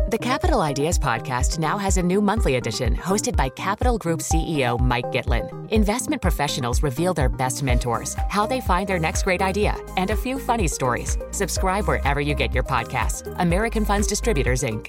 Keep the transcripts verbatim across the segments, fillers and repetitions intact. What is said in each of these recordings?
The Capital Ideas Podcast now has a new monthly edition hosted by Capital Group C E O Mike Gitlin. Investment professionals reveal their best mentors, how they find their next great idea, and a few funny stories. Subscribe wherever you get your podcasts. American Funds Distributors, Incorporated.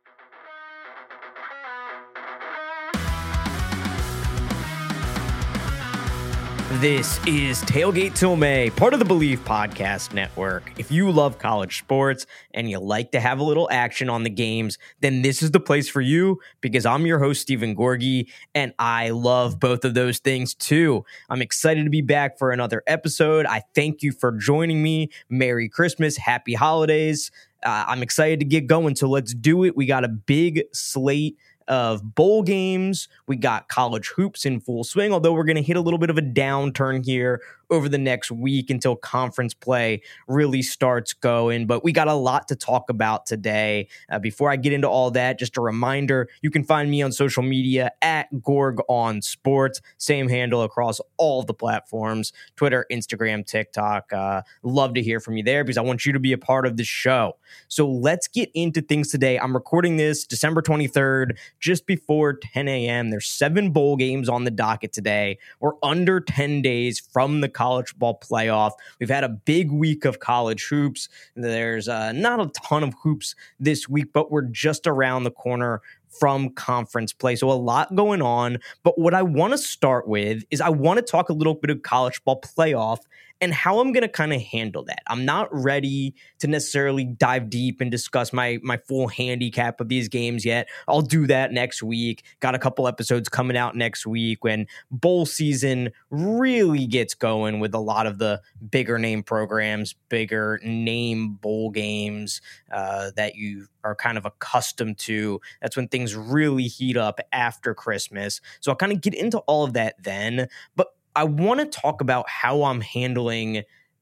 This is Tailgate Till May, part of the Believe Podcast Network. If you love college sports and you like to have a little action on the games, then this is the place for you, because I'm your host, Stephen Gorgie, and I love both of those things too. I'm excited to be back for another episode. I thank you for joining me. Merry Christmas, happy holidays. Uh, I'm excited to get going, so let's do it. We got a big slate of bowl games. We got college hoops in full swing, although we're going to hit a little bit of a downturn here over the next week until conference play really starts going. But we got a lot to talk about today. Uh, before I get into all that, just a reminder, you can find me on social media at Gorg on Sports, same handle across all the platforms, Twitter, Instagram, TikTok. Uh, love to hear from you there because I want you to be a part of the show. So let's get into things today. I'm recording this December twenty-third, just before ten a.m. There's seven bowl games on the docket today. We're under ten days from the college football playoff. We've had a big week of college hoops. There's uh, not a ton of hoops this week, but we're just around the corner from conference play. So a lot going on. But what I want to start with is I want to talk a little bit of college football playoff and how I'm going to kind of handle that. I'm not ready to necessarily dive deep and discuss my my full handicap of these games yet. I'll do that next week. Got a couple episodes coming out next week when bowl season really gets going with a lot of the bigger name programs, bigger name bowl games uh, that you are kind of accustomed to. That's when things really heat up after Christmas. So I'll kind of get into all of that then. But I want to talk about how I'm handling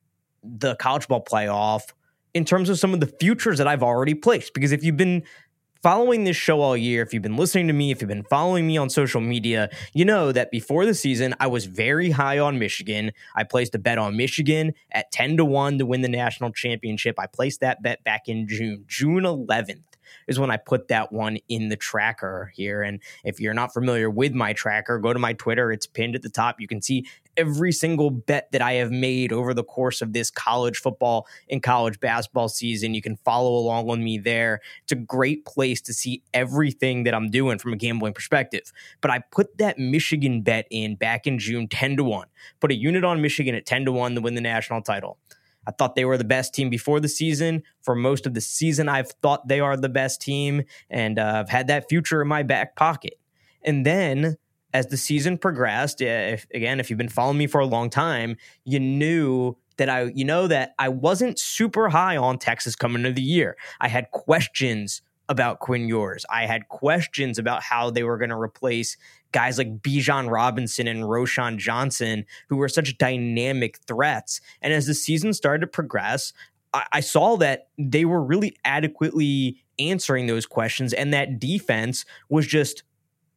the college ball playoff in terms of some of the futures that I've already placed. Because if you've been following this show all year, if you've been listening to me, if you've been following me on social media, you know that before the season, I was very high on Michigan. I placed a bet on Michigan at ten to one to win the national championship. I placed that bet back in June, June eleventh. Is when I put that one in the tracker here. And if you're not familiar with my tracker, go to my Twitter. It's pinned at the top. You can see every single bet that I have made over the course of this college football and college basketball season. You can follow along with me there. It's a great place to see everything that I'm doing from a gambling perspective. But I put that Michigan bet in back in June, ten to one. Put a unit on Michigan at ten to one to win the national title. I thought they were the best team before the season. For most of the season, I've thought they are the best team, and uh, I've had that future in my back pocket. And then as the season progressed, if, again, if you've been following me for a long time, you knew that I, you know, that I wasn't super high on Texas coming into the year. I had questions about Quinn Ewers. I had questions about how they were going to replace guys like Bijan Robinson and Roschon Johnson, who were such dynamic threats. And as the season started to progress, I, I saw that they were really adequately answering those questions, and that defense was just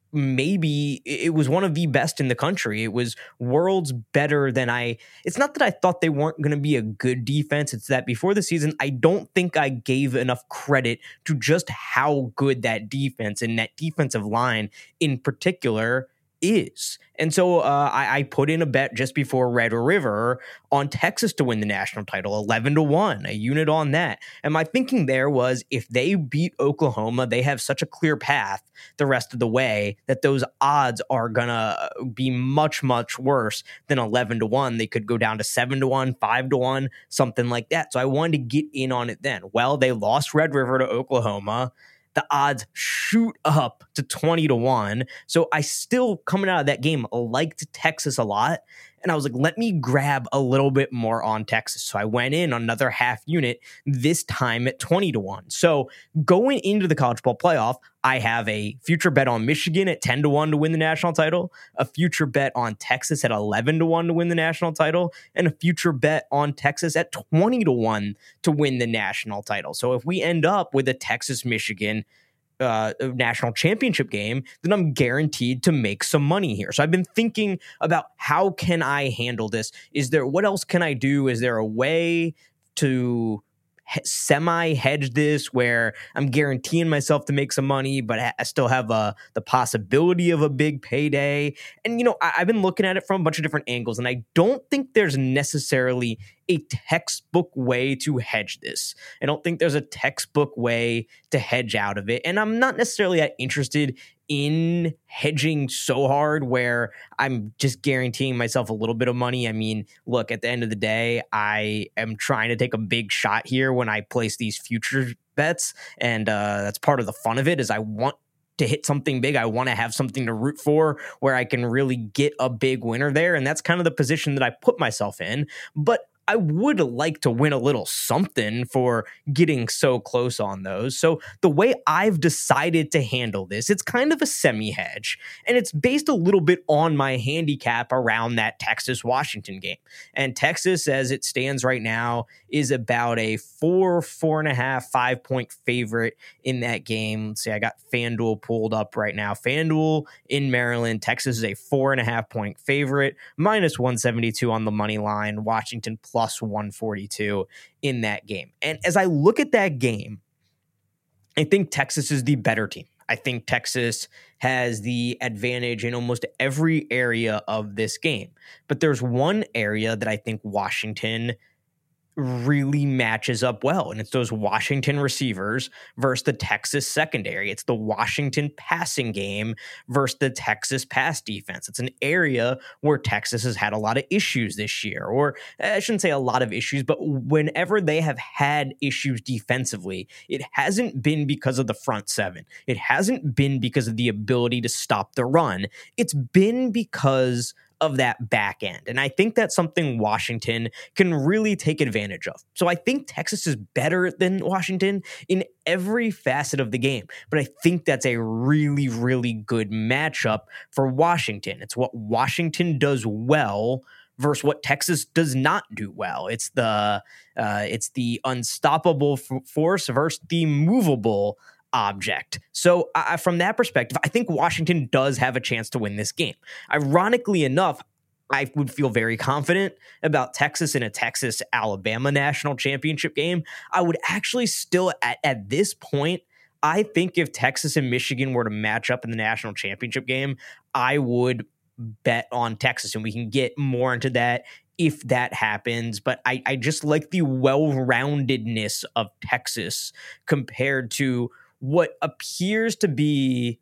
maybe it was one of the best in the country. It was worlds better than I, it's not that I thought they weren't going to be a good defense. It's that before the season, I don't think I gave enough credit to just how good that defense and that defensive line in particular is. And so uh, I, I put in a bet just before Red River on Texas to win the national title, eleven to one, a unit on that. And my thinking there was if they beat Oklahoma, they have such a clear path the rest of the way that those odds are going to be much, much worse than eleven to one. They could go down to seven to one, five to one, something like that. So I wanted to get in on it then. Well, they lost Red River to Oklahoma. The odds shoot up to twenty to one. So I still, coming out of that game, liked Texas a lot. And I was like, let me grab a little bit more on Texas. So I went in on another half unit, this time at twenty to one. So going into the college football playoff, I have a future bet on Michigan at ten to one to win the national title, a future bet on Texas at eleven to one to win the national title, and a future bet on Texas at twenty to one to win the national title. So if we end up with a Texas-Michigan Uh, national championship game, then I'm guaranteed to make some money here. So I've been thinking about how can I handle this? Is there, what else can I do? Is there a way to semi-hedge this where I'm guaranteeing myself to make some money, but I still have uh, the possibility of a big payday. And, you know, I, I've been looking at it from a bunch of different angles, and I don't think there's necessarily a textbook way to hedge this. I don't think there's a textbook way to hedge out of it. And I'm not necessarily that interested in hedging so hard where I'm just guaranteeing myself a little bit of money. I mean, look, at the end of the day, I am trying to take a big shot here when I place these future bets. And uh, that's part of the fun of it, is I want to hit something big. I want to have something to root for where I can really get a big winner there. And that's kind of the position that I put myself in. But I would like to win a little something for getting so close on those. So the way I've decided to handle this, it's kind of a semi-hedge, and it's based a little bit on my handicap around that Texas-Washington game. And Texas, as it stands right now, is about a four, four and a half, five point favorite in that game. Let's see, I got FanDuel pulled up right now. FanDuel in Maryland, Texas is a four and a half point favorite, minus one seventy-two on the money line. Washington plus plus one forty-two in that game. And as I look at that game, I think Texas is the better team. I think Texas has the advantage in almost every area of this game. But there's one area that I think Washington really matches up well, and it's those Washington receivers versus the Texas secondary. It's the Washington passing game versus the Texas pass defense. It's an area where Texas has had a lot of issues this year, or I shouldn't say a lot of issues, but whenever they have had issues defensively, it hasn't been because of the front seven. It hasn't been because of the ability to stop the run. It's been because of that back end. And I think that's something Washington can really take advantage of. So I think Texas is better than Washington in every facet of the game. But I think that's a really, really good matchup for Washington. It's what Washington does well versus what Texas does not do well. It's the uh, it's the unstoppable f- force versus the movable object. So uh, from that perspective, I think Washington does have a chance to win this game. Ironically enough, I would feel very confident about Texas in a Texas-Alabama national championship game. I would actually still, at, at this point, I think if Texas and Michigan were to match up in the national championship game, I would bet on Texas, and we can get more into that if that happens. But I, I just like the well-roundedness of Texas compared to what appears to be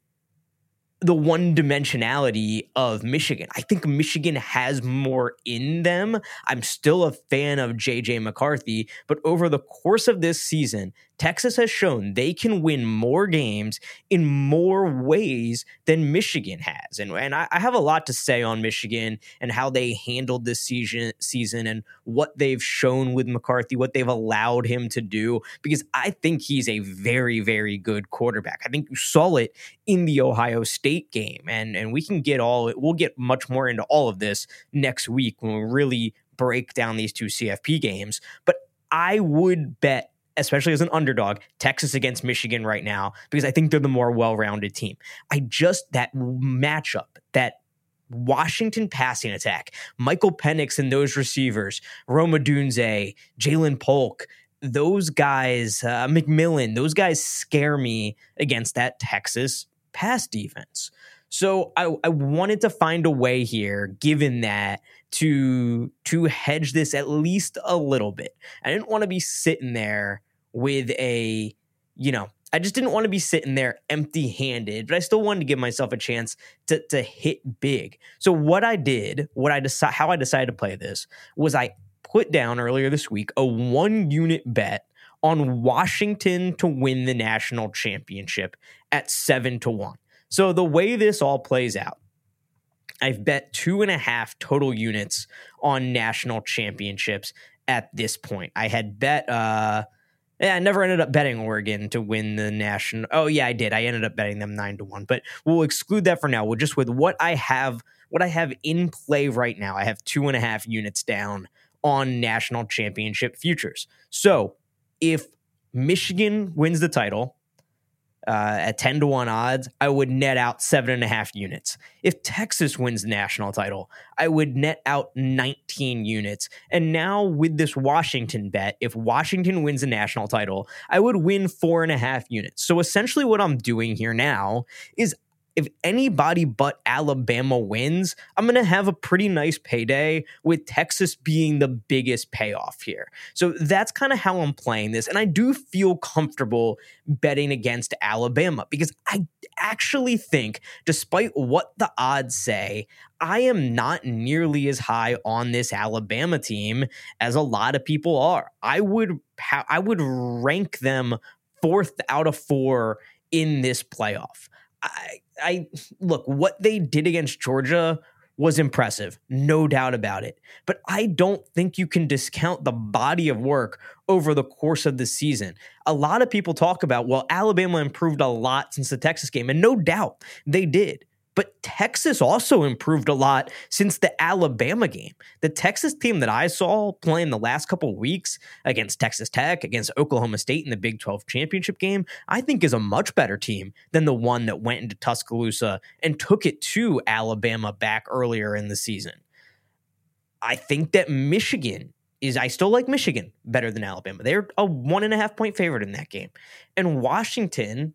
the one-dimensionality of Michigan. I think Michigan has more in them. I'm still a fan of J J McCarthy, but over the course of this season, Texas has shown they can win more games in more ways than Michigan has. And, and I, I have a lot to say on Michigan and how they handled this season, season and what they've shown with McCarthy, what they've allowed him to do, because I think he's a very, very good quarterback. I think you saw it in the Ohio State game, and, and we can get all, we'll get much more into all of this next week when we really break down these two C F P games. But I would bet, especially as an underdog, Texas against Michigan right now, because I think they're the more well-rounded team. I just, that matchup, that Washington passing attack, Michael Penix and those receivers, Rome Odunze, Jalen Polk, those guys, uh, McMillan, those guys scare me against that Texas pass defense. So I, I wanted to find a way here, given that, to, to hedge this at least a little bit. I didn't want to be sitting there with a, you know, I just didn't want to be sitting there empty-handed, but I still wanted to give myself a chance to, to hit big. So what I did, what I decide, how I decided to play this was I put down earlier this week a one-unit bet on Washington to win the national championship at seven to one. So the way this all plays out, I've bet two and a half total units on national championships at this point. I had bet, uh, yeah, I never ended up betting Oregon to win the national. Oh yeah, I did. I ended up betting them nine to one, but we'll exclude that for now. We'll just with what I have, what I have in play right now. I have two and a half units down on national championship futures. So if Michigan wins the title, uh, at ten to one odds, I would net out seven and a half units. If Texas wins the national title, I would net out nineteen units. And now with this Washington bet, if Washington wins the national title, I would win four and a half units. So essentially what I'm doing here now is if anybody but Alabama wins, I'm going to have a pretty nice payday with Texas being the biggest payoff here. So that's kind of how I'm playing this. And I do feel comfortable betting against Alabama because I actually think, despite what the odds say, I am not nearly as high on this Alabama team as a lot of people are. I would ha- I would rank them fourth out of four in this playoff. I, I look, what they did against Georgia was impressive, no doubt about it. But I don't think you can discount the body of work over the course of the season. A lot of people talk about, well, Alabama improved a lot since the Texas game, and no doubt they did. But Texas also improved a lot since the Alabama game. The Texas team that I saw playing the last couple of weeks against Texas Tech, against Oklahoma State in the Big twelve championship game, I think is a much better team than the one that went into Tuscaloosa and took it to Alabama back earlier in the season. I think that Michigan is, I still like Michigan better than Alabama. They're a one and a half point favorite in that game. And Washington,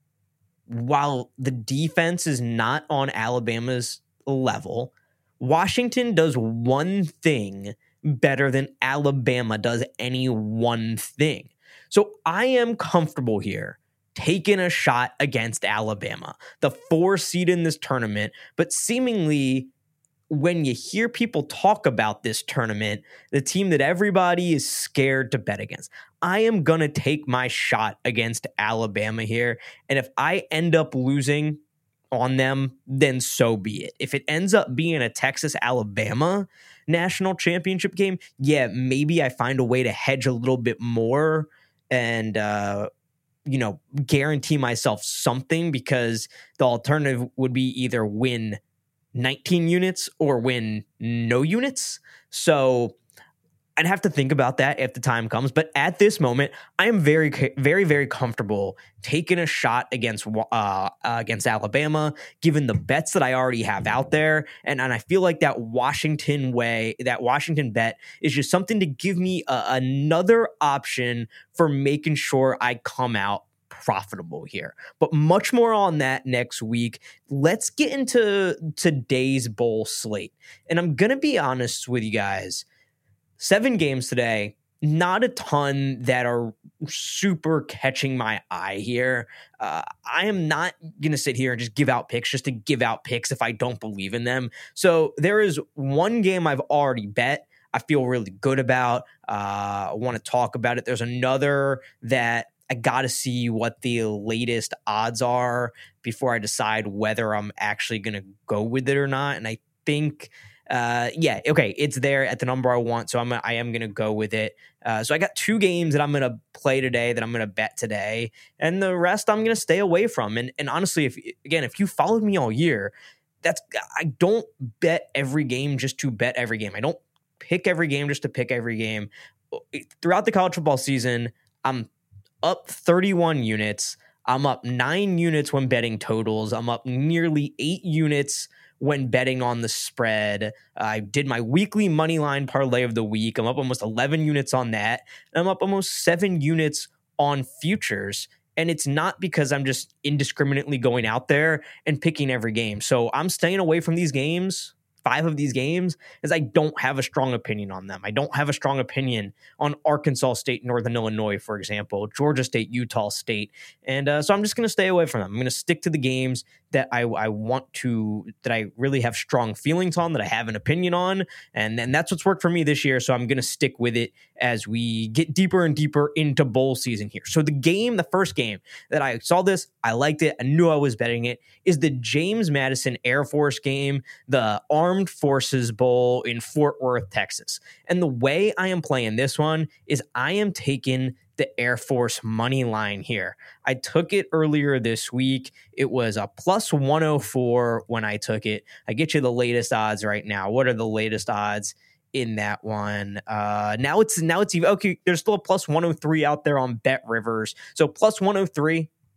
while the defense is not on Alabama's level, Washington does one thing better than Alabama does any one thing. So I am comfortable here taking a shot against Alabama, the four seed in this tournament, but seemingly when you hear people talk about this tournament, the team that everybody is scared to bet against, I am going to take my shot against Alabama here. And if I end up losing on them, then so be it. If it ends up being a Texas-Alabama national championship game, yeah, maybe I find a way to hedge a little bit more and, uh, you know, guarantee myself something, because the alternative would be either win nineteen units or win no units. So I'd have to think about that if the time comes. But at this moment, I am very, very, very comfortable taking a shot against uh, uh, against Alabama, given the bets that I already have out there. And, and I feel like that Washington way, that Washington bet is just something to give me a, another option for making sure I come out profitable here. But much more on that next week. Let's get into today's bowl slate. And I'm going to be honest with you guys. Seven games today, not a ton that are super catching my eye here. Uh, I am not going to sit here and just give out picks just to give out picks if I don't believe in them. So there is one game I've already bet I feel really good about. Uh, I want to talk about it. There's another that I got to see what the latest odds are before I decide whether I'm actually going to go with it or not. And I think... Uh, yeah, okay, it's there at the number I want, so I'm I am gonna go with it. Uh, so I got two games that I'm gonna play today, that I'm gonna bet today, and the rest I'm gonna stay away from. And and honestly, if again, if you followed me all year, that's I don't bet every game just to bet every game. I don't pick every game just to pick every game. Throughout the college football season, I'm up thirty-one units. I'm up nine units when betting totals. I'm up nearly eight units when betting on the spread. I did my weekly money line parlay of the week. I'm up almost eleven units on that. And I'm up almost seven units on futures. And it's not because I'm just indiscriminately going out there and picking every game. So I'm staying away from these games, five of these games, as I don't have a strong opinion on them. I don't have a strong opinion on Arkansas State, Northern Illinois, for example, Georgia State, Utah State. And uh, so I'm just going to stay away from them. I'm going to stick to the games that I, I want to, that I really have strong feelings on, that I have an opinion on. And then that's what's worked for me this year. So I'm going to stick with it as we get deeper and deeper into bowl season here. So the game, the first game that I saw this, I liked it, I knew I was betting it, is the James Madison Air Force game, the Armed Forces Bowl in Fort Worth, Texas. And the way I am playing this one is I am taking the Air Force money line here. I took it earlier this week. It was a plus one oh four when I took it. I get you the latest odds right now. What are the latest odds in that one? Uh, now it's now it's even okay. There's still a plus one oh three out there on Bet Rivers. So plus one oh three.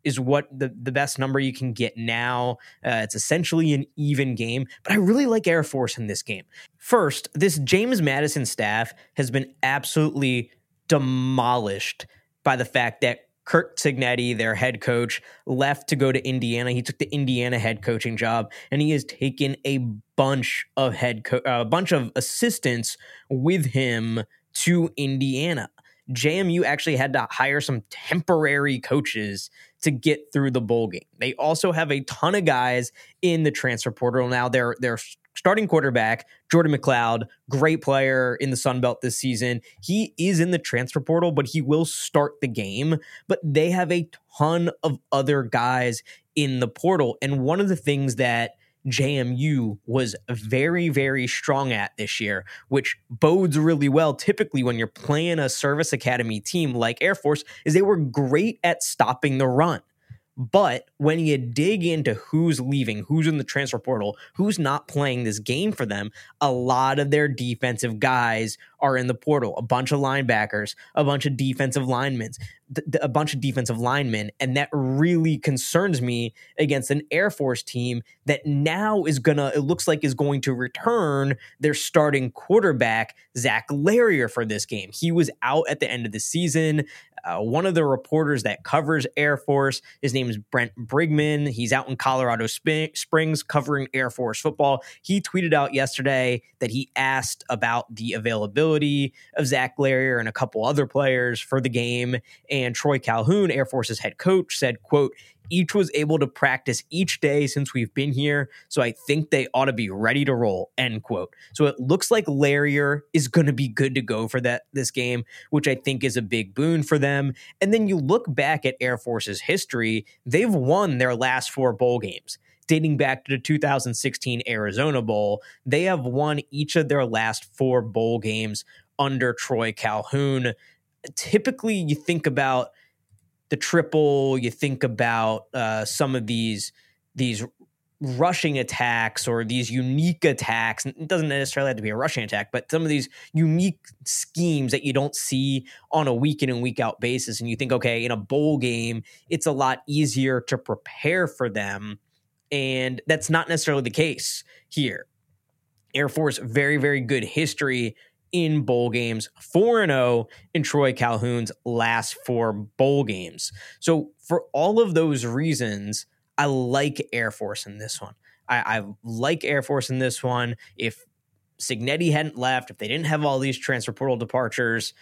is what the, the best number you can get now. Uh, it's essentially an even game, but I really like Air Force in this game. First, this James Madison staff has been absolutely demolished by the fact that Curt Cignetti, their head coach, left to go to Indiana. He took the Indiana head coaching job, and he has taken a bunch of head co- a bunch of assistants with him to Indiana. J M U actually had to hire some temporary coaches to get through the bowl game. They also have a ton of guys in the transfer portal now. They're they're starting quarterback, Jordan McLeod, great player in the Sun Belt this season. He is in the transfer portal, but he will start the game. But they have a ton of other guys in the portal. And one of the things that J M U was very, very strong at this year, which bodes really well typically when you're playing a service academy team like Air Force, is they were great at stopping the run. But when you dig into who's leaving, who's in the transfer portal, who's not playing this game for them, a lot of their defensive guys are in the portal. A bunch of linebackers, a bunch of defensive linemen, th- th- a bunch of defensive linemen. And that really concerns me against an Air Force team that now is going to, it looks like is going to return their starting quarterback, Zach Larrier, for this game. He was out at the end of the season. Uh, one of the reporters that covers Air Force, his name is Brent Brigman. He's out in Colorado Sp- Springs covering Air Force football. He tweeted out yesterday that he asked about the availability of Zach Larrier and a couple other players for the game. And Troy Calhoun, Air Force's head coach, said, quote, "Each was able to practice each day since we've been here, so I think they ought to be ready to roll," end quote. So it looks like Larrier is going to be good to go for that this game, which I think is a big boon for them. And then you look back at Air Force's history, they've won their last four bowl games. Dating back to the two thousand sixteen Arizona Bowl, they have won each of their last four bowl games under Troy Calhoun. Typically, you think about the triple, you think about uh, some of these these rushing attacks or these unique attacks. It doesn't necessarily have to be a rushing attack, but some of these unique schemes that you don't see on a week in and week out basis. And you think, okay, in a bowl game, it's a lot easier to prepare for them. And that's not necessarily the case here. Air Force, very, very good history in bowl games, four and oh in Troy Calhoun's last four bowl games. So for all of those reasons, I like Air Force in this one. I, I like Air Force in this one. If Cignetti hadn't left, if they didn't have all these transfer portal departures,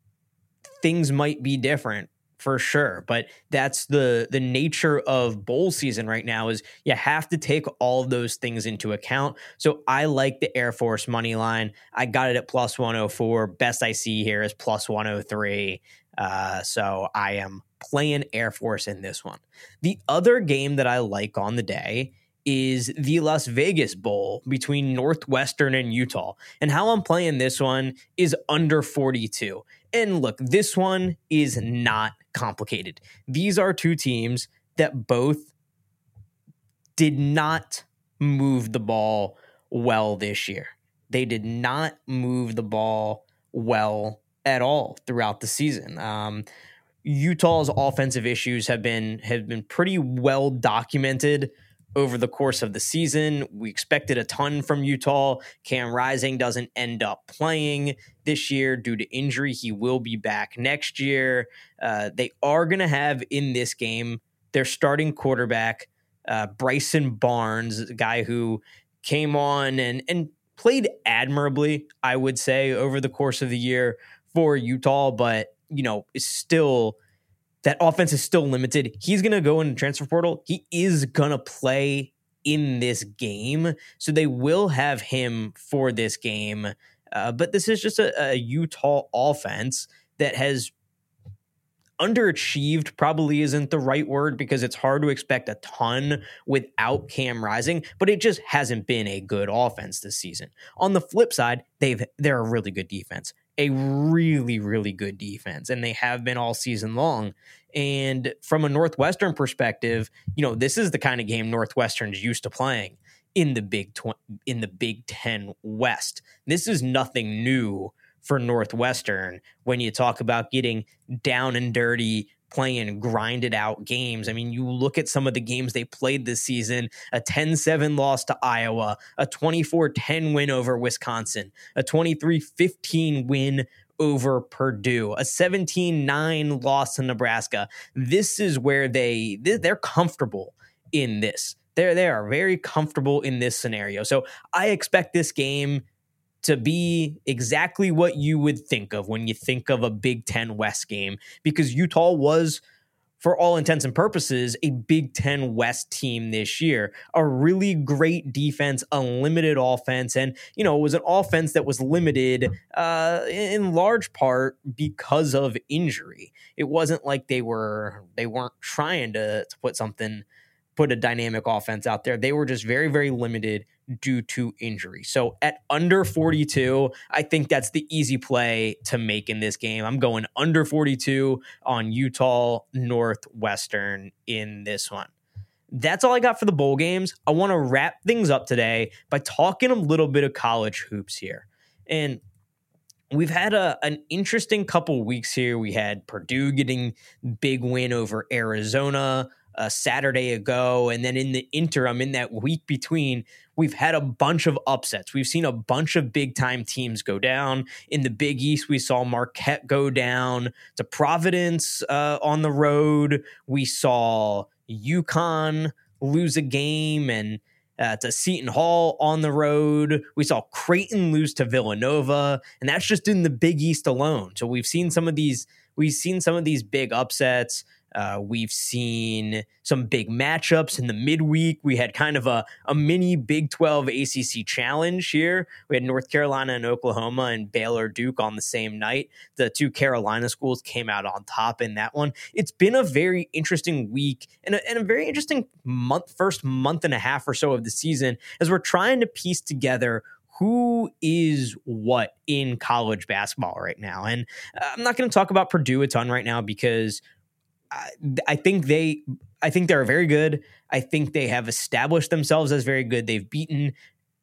things might be different for sure. But that's the the nature of bowl season right now, is you have to take all of those things into account. So I like the Air Force money line. I got it at plus one oh four. Best I see here is plus one oh three. Uh, so I am playing Air Force in this one. The other game that I like on the day is the Las Vegas Bowl between Northwestern and Utah. And how I'm playing this one is under forty-two. And look, this one is not complicated. These are two teams that both did not move the ball well this year. They did not move the ball well at all throughout the season. Um, Utah's offensive issues have been have been pretty well documented over the course of the season. We expected a ton from Utah. Cam Rising doesn't end up playing this year due to injury. He will be back next year. Uh, they are going to have in this game their starting quarterback, uh, Bryson Barnes, a guy who came on and, and played admirably, I would say, over the course of the year for Utah, but, you know, is still... that offense is still limited. He's going to go in the transfer portal. He is going to play in this game. So they will have him for this game. Uh, but this is just a, a Utah offense that has underachieved, probably isn't the right word, because it's hard to expect a ton without Cam Rising, but it just hasn't been a good offense this season. On the flip side, they've they're a really good defense. A really, really good defense, and they have been all season long. And from a Northwestern perspective, you know, this is the kind of game Northwestern's used to playing in the Big Tw- in the Big Ten West. This is nothing new for Northwestern when you talk about getting down and dirty, playing grinded out games. I mean, you look at some of the games they played this season, a ten seven loss to Iowa, a twenty-four ten win over Wisconsin, a twenty-three fifteen win over Purdue, a seventeen nine loss to Nebraska. This is where they, they're comfortable in this. They're, they are very comfortable in this scenario. So I expect this game to be exactly what you would think of when you think of a Big Ten West game, because Utah was, for all intents and purposes, a Big Ten West team this year. A really great defense, a limited offense, and, you know, it was an offense that was limited uh, in large part because of injury. It wasn't like they were they weren't trying to, to put something, put a dynamic offense out there. They were just very, very limited due to injury. So at under forty-two, I think that's the easy play to make in this game. I'm going under forty-two on Utah Northwestern in this one. That's all I got for the bowl games. I want to wrap things up today by talking a little bit of college hoops here. And we've had a, an interesting couple weeks here. We had Purdue getting big win over Arizona a Saturday ago. And then in the interim, in that week between, we've had a bunch of upsets. We've seen a bunch of big time teams go down. In the Big East, we saw Marquette go down to Providence uh, on the road. We saw UConn lose a game and uh, to Seton Hall on the road. We saw Creighton lose to Villanova, and that's just in the Big East alone. So we've seen some of these, we've seen some of these big upsets. Uh, we've seen some big matchups in the midweek. We had kind of a, a mini Big twelve A C C challenge here. We had North Carolina and Oklahoma and Baylor Duke on the same night. The two Carolina schools came out on top in that one. It's been a very interesting week and a, and a very interesting month, first month and a half or so of the season, as we're trying to piece together who is what in college basketball right now. And I'm not going to talk about Purdue a ton right now because I, I think they, I think they're very good. I think they have established themselves as very good. They've beaten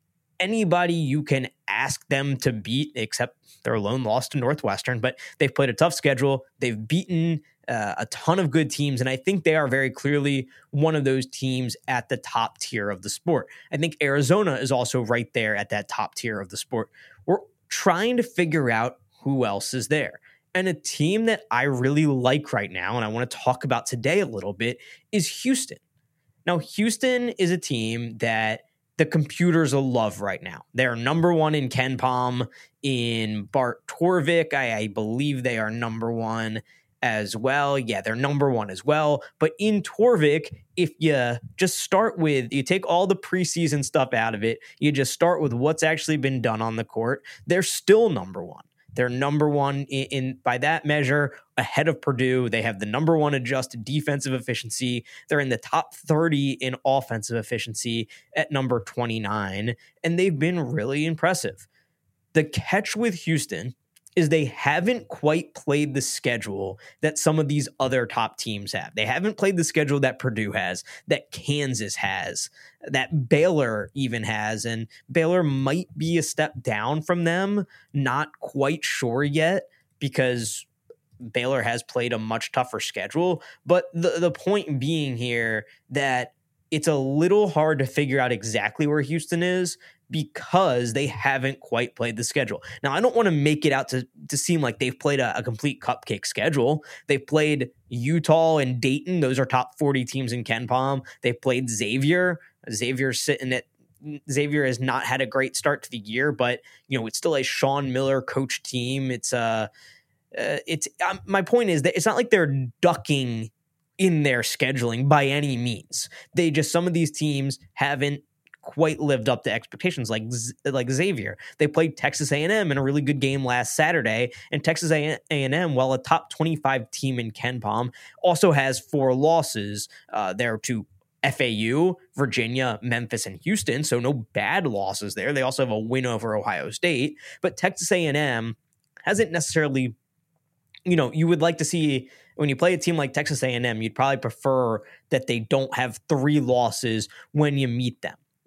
anybody you can ask them to beat, except their lone loss to Northwestern. But they've played a tough schedule. They've beaten uh, a ton of good teams, and I think they are very clearly one of those teams at the top tier of the sport. I think Arizona is also right there at that top tier of the sport. We're trying to figure out who else is there. And a team that I really like right now, and I want to talk about today a little bit, is Houston. Now, Houston is a team that the computers will love right now. They're number one in KenPom. In Bart Torvik, I, I believe they are number one as well. Yeah, they're number one as well. But in Torvik, if you just start with, you take all the preseason stuff out of it, you just start with what's actually been done on the court, they're still number one. They're number one in, in, by that measure, ahead of Purdue. They have the number one adjusted defensive efficiency. They're in the top thirty in offensive efficiency at number twenty-nine, and they've been really impressive. The catch with Houston is they haven't quite played the schedule that some of these other top teams have. They haven't played the schedule that Purdue has, that Kansas has, that Baylor even has, and Baylor might be a step down from them. Not quite sure yet because Baylor has played a much tougher schedule. But the, the point being here that it's a little hard to figure out exactly where Houston is because they haven't quite played the schedule. Now, I don't want to make it out to, to seem like they've played a, a complete cupcake schedule. They've played Utah and Dayton. Those are top forty teams in KenPom. They've played Xavier. Xavier's sitting at Xavier has not had a great start to the year, but you know it's still a Sean Miller coach team. It's uh, uh it's um, my point is that it's not like they're ducking in their scheduling by any means. They just, some of these teams haven't quite lived up to expectations, like like Xavier. They played Texas A and M in a really good game last Saturday, and Texas A and M, while a top twenty-five team in KenPom, also has four losses. Uh, there to F A U, Virginia, Memphis, and Houston, so no bad losses there. They also have a win over Ohio State, but Texas A and M hasn't necessarily, you know, you would like to see, when you play a team like Texas A and M, you'd probably prefer that they don't have three losses when you meet them.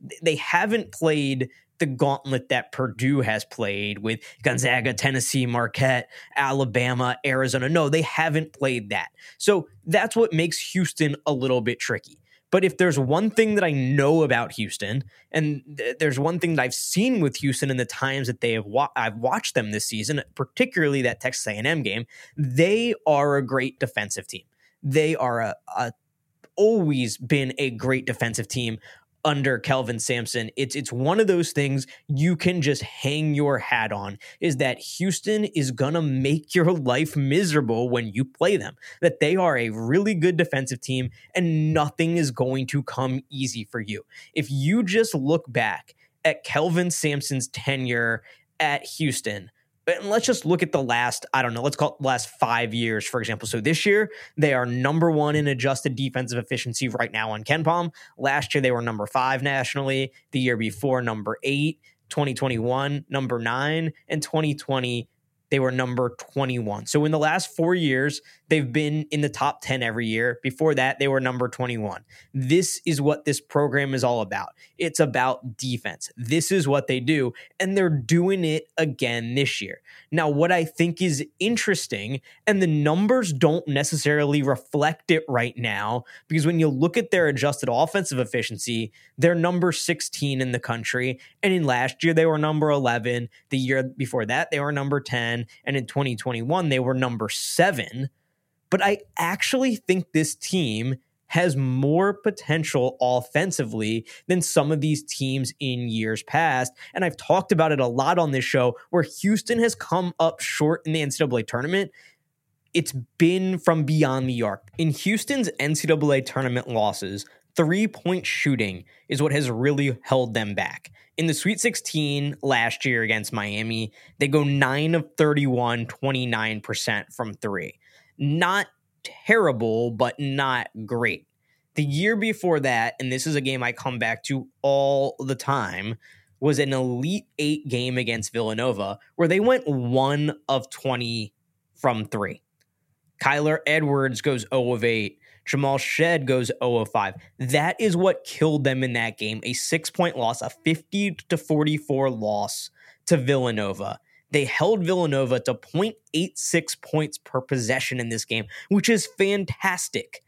they haven't played the gauntlet that Purdue has played with Gonzaga, Tennessee, Marquette, Alabama, Arizona. No, they haven't played that. So that's what makes Houston a little bit tricky. But if there's one thing that I know about Houston, and th- there's one thing that I've seen with Houston in the times that they have wa- I've watched them this season, particularly that Texas A and M game, they are a great defensive team. They are a, a always been a great defensive team under Kelvin Sampson. It's it's one of those things you can just hang your hat on, is that Houston is going to make your life miserable when you play them, that they are a really good defensive team and nothing is going to come easy for you. If you just look back at Kelvin Sampson's tenure at Houston, and let's just look at the last, I don't know, let's call it the last five years, for example. So this year, they are number one in adjusted defensive efficiency right now on KenPom. Last year, they were number five nationally. The year before, number eight. twenty twenty-one, number nine. And twenty twenty, they were number twenty-one. So in the last four years, they've been in the top ten every year. Before that, they were number twenty-one. This is what this program is all about. It's about defense. This is what they do, and they're doing it again this year. Now, what I think is interesting, and the numbers don't necessarily reflect it right now, because when you look at their adjusted offensive efficiency, they're number sixteen in the country, and in last year, they were number eleven. The year before that, they were number ten. And in twenty twenty-one, they were number seven. But I actually think this team has more potential offensively than some of these teams in years past. And I've talked about it a lot on this show, where Houston has come up short in the N C double A tournament. It's been from beyond the arc. In Houston's N C double A tournament losses, three-point shooting is what has really held them back. In the Sweet sixteen last year against Miami, they go nine of thirty-one, twenty-nine percent from three. Not terrible, but not great. The year before that, and this is a game I come back to all the time, was an Elite Eight game against Villanova, where they went one of twenty from three. Kyler Edwards goes zero of eight. Jamal Shead goes zero of five. That is what killed them in that game. A six-point loss, a fifty to forty-four loss to Villanova. They held Villanova to zero point eight six points per possession in this game, which is fantastic.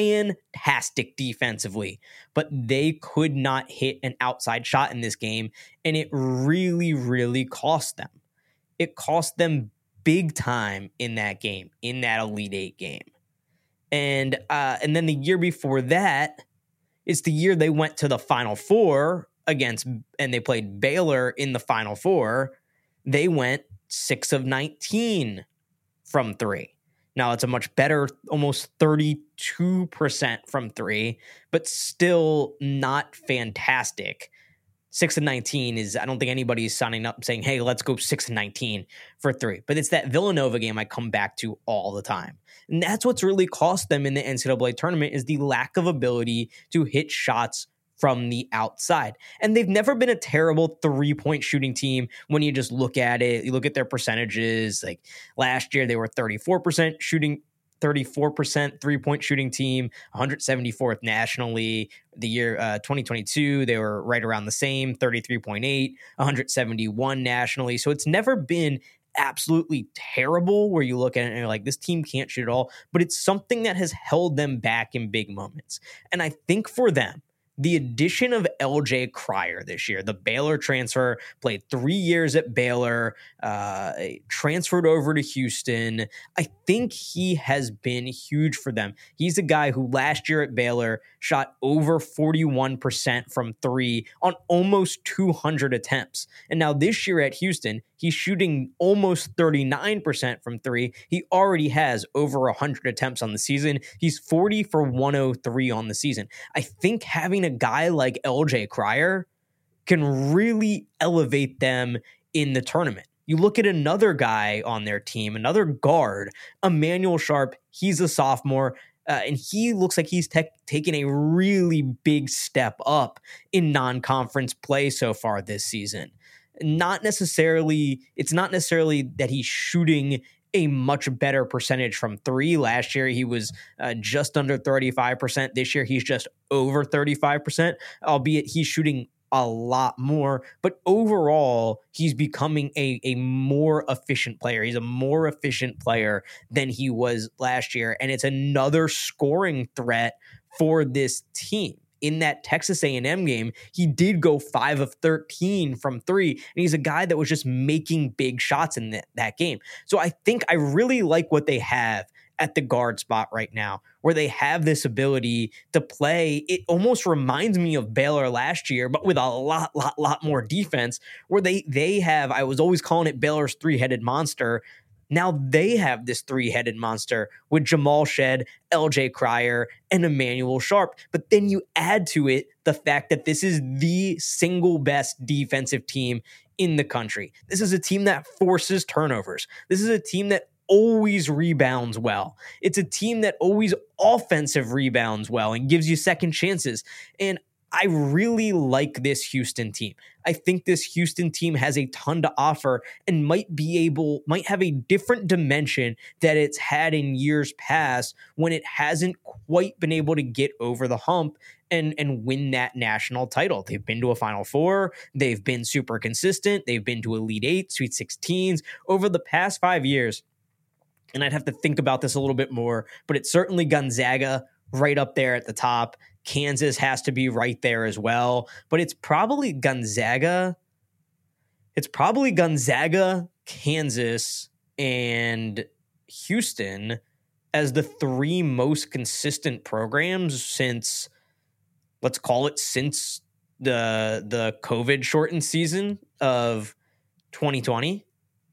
Fantastic defensively. But they could not hit an outside shot in this game, and it really, really cost them. It cost them big time in that game, in that Elite Eight game. And uh, and then the year before that, it's the year they went to the Final Four against, and they played Baylor in the Final Four. They went six of nineteen from three. Now, it's a much better, almost thirty-two percent from three, but still not fantastic. six of nineteen is, I don't think anybody's signing up saying, hey, let's go six of nineteen for three. But it's that Villanova game I come back to all the time. And that's what's really cost them in the N C double A tournament, is the lack of ability to hit shots from the outside. And they've never been a terrible three-point shooting team when you just look at it. You look at their percentages. Like last year, they were thirty-four percent shooting, thirty-four percent three-point shooting team, one hundred seventy-fourth nationally. The year uh, twenty twenty-two, they were right around the same, thirty-three point eight, one hundred seventy-one nationally. So it's never been absolutely terrible where you look at it and you're like, this team can't shoot at all, but it's something that has held them back in big moments. And I think for them, the addition of L J Cryer this year, the Baylor transfer, played three years at Baylor, uh, transferred over to Houston. I think he has been huge for them. He's a guy who last year at Baylor shot over forty-one percent from three on almost two hundred attempts. And now this year at Houston, he's shooting almost thirty-nine percent from three. He already has over one hundred attempts on the season. He's forty for one oh three on the season. I think having a guy like L J Cryer can really elevate them in the tournament. You look at another guy on their team, another guard, Emmanuel Sharp. He's a sophomore, uh, and he looks like he's te- taken a really big step up in non-conference play so far this season. Not necessarily, it's not necessarily that he's shooting a much better percentage from three. Last year, he was uh, just under thirty-five percent. This year, he's just over thirty-five percent, albeit he's shooting a lot more. But overall, he's becoming a, a more efficient player. He's a more efficient player than he was last year. And it's another scoring threat for this team. In that Texas A and M game, he did go five of thirteen from three, and he's a guy that was just making big shots in that, that game. So I think I really like what they have at the guard spot right now, where they have this ability to play. It almost reminds me of Baylor last year, but with a lot, lot, lot more defense, where they they have, I was always calling it Baylor's three-headed monster. Now they have this three-headed monster with Jamal Shead, L J Cryer, and Emmanuel Sharp. But then you add to it the fact that this is the single best defensive team in the country. This is a team that forces turnovers. This is a team that always rebounds well. It's a team that always offensive rebounds well and gives you second chances. And I really like this Houston team. I think this Houston team has a ton to offer and might be able, might have a different dimension that it's had in years past when it hasn't quite been able to get over the hump and, and win that national title. They've been to a Final Four. They've been super consistent. They've been to Elite Eight, Sweet sixteens over the past five years. And I'd have to think about this a little bit more, but it's certainly Gonzaga right up there at the top. Kansas has to be right there as well, but it's probably Gonzaga. It's probably Gonzaga, Kansas, and Houston as the three most consistent programs since, let's call it since the the COVID shortened season of twenty twenty.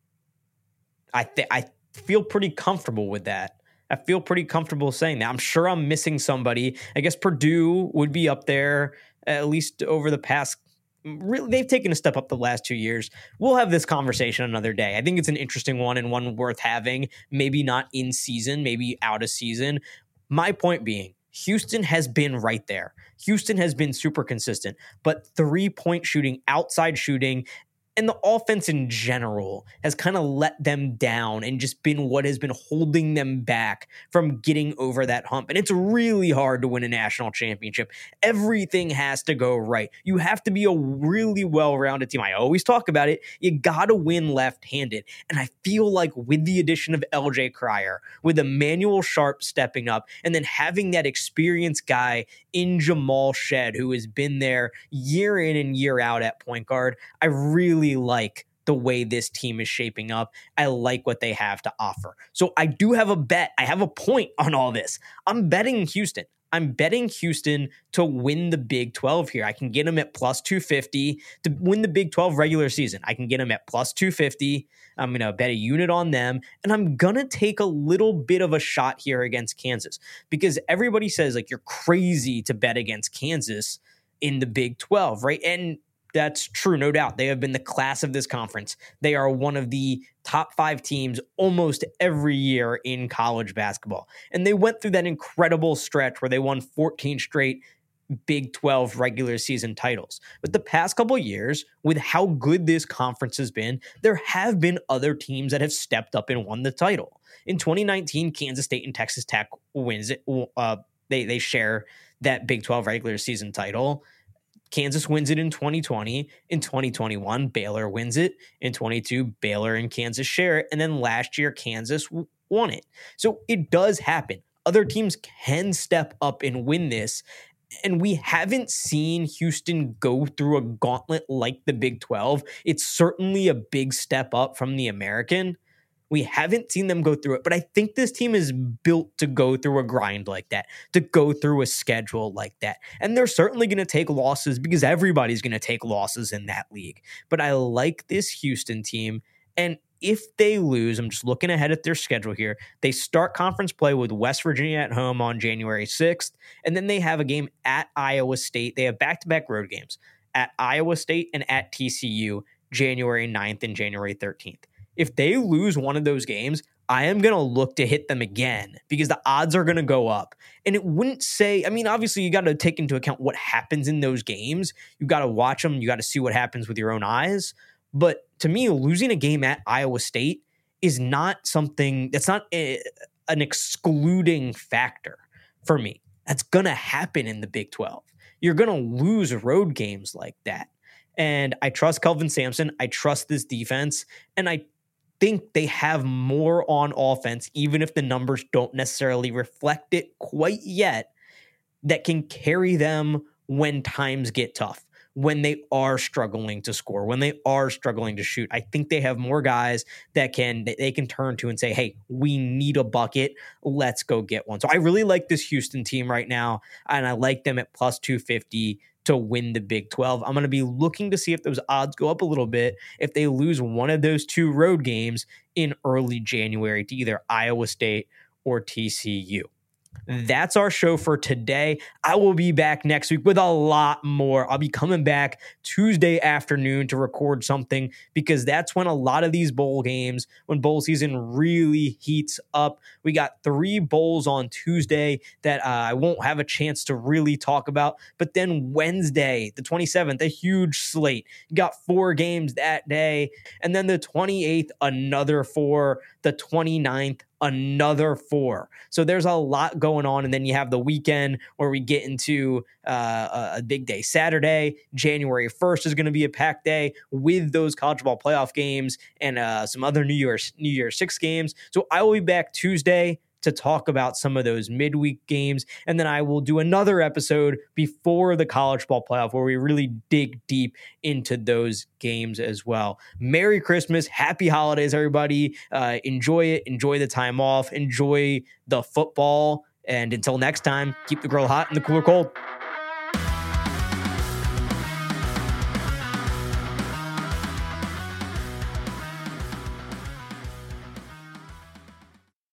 I th- I feel pretty comfortable with that. I feel pretty comfortable saying that. I'm sure I'm missing somebody. I guess Purdue would be up there, at least over the past. Really, they've taken a step up the last two years. We'll have this conversation another day. I think it's an interesting one and one worth having. Maybe not in season, maybe out of season. My point being, Houston has been right there. Houston has been super consistent, but three-point shooting, outside shooting, and the offense in general has kind of let them down and just been what has been holding them back from getting over that hump. And it's really hard to win a national championship. Everything has to go right. You have to be a really well-rounded team. I always talk about it. You got to win left-handed. And I feel like with the addition of L J Cryer, with Emmanuel Sharp stepping up, and then having that experienced guy in Jamal Shead, who has been there year in and year out at point guard, I really like the way this team is shaping up. I like what they have to offer. So I do have a bet. I have a point on all this. I'm betting Houston. I'm betting Houston to win the Big twelve here. I can get them at plus two fifty to win the Big twelve regular season. I can get them at plus two fifty. I'm going to bet a unit on them, and I'm going to take a little bit of a shot here against Kansas because everybody says like you're crazy to bet against Kansas in the Big twelve, right? And that's true, no doubt. They have been the class of this conference. They are one of the top five teams almost every year in college basketball. And they went through that incredible stretch where they won fourteen straight Big twelve regular season titles. But the past couple of years, with how good this conference has been, there have been other teams that have stepped up and won the title. In twenty nineteen, Kansas State and Texas Tech wins it. Uh, they, they share that Big twelve regular season title. Kansas wins it in twenty twenty. In twenty twenty-one, Baylor wins it. In twenty-two, Baylor and Kansas share it. And then last year, Kansas won it. So it does happen. Other teams can step up and win this. And we haven't seen Houston go through a gauntlet like the Big twelve. It's certainly a big step up from the American. We haven't seen them go through it, but I think this team is built to go through a grind like that, to go through a schedule like that. And they're certainly going to take losses because everybody's going to take losses in that league. But I like this Houston team. And if they lose, I'm just looking ahead at their schedule here. They start conference play with West Virginia at home on January sixth, and then they have a game at Iowa State. They have back-to-back road games at Iowa State and at T C U January ninth and January thirteenth. If they lose one of those games, I am going to look to hit them again because the odds are going to go up. And it wouldn't say, I mean, obviously you got to take into account what happens in those games. You got to watch them. You got to see what happens with your own eyes. But to me, losing a game at Iowa State is not something that's not a, an excluding factor for me. That's going to happen in the Big twelve. You're going to lose road games like that. And I trust Kelvin Sampson. I trust this defense. And I think they have more on offense, even if the numbers don't necessarily reflect it quite yet, that can carry them when times get tough, when they are struggling to score, when they are struggling to shoot. I think they have more guys that can that they can turn to and say, hey, we need a bucket. Let's go get one. So I really like this Houston team right now, and I like them at plus two fifty to win the Big twelve. I'm going to be looking to see if those odds go up a little bit if they lose one of those two road games in early January to either Iowa State or T C U. That's our show for today. I will be back next week with a lot more. I'll be coming back Tuesday afternoon to record something because that's when a lot of these bowl games, when bowl season really heats up. We got three bowls on Tuesday that uh, I won't have a chance to really talk about. But then Wednesday, the twenty-seventh, a huge slate. You got four games that day. And then the twenty-eighth, another four. The twenty-ninth, another four. So there's a lot going on. And then you have the weekend where we get into uh, a big day. Saturday, January first is going to be a packed day with those college ball playoff games and uh, some other New Year's New Year's Six games. So I will be back Tuesday to talk about some of those midweek games. And then I will do another episode before the college ball playoff where we really dig deep into those games as well. Merry Christmas. Happy holidays, everybody. Uh, enjoy it. Enjoy the time off. Enjoy the football. And until next time, keep the grill hot and the cooler cold.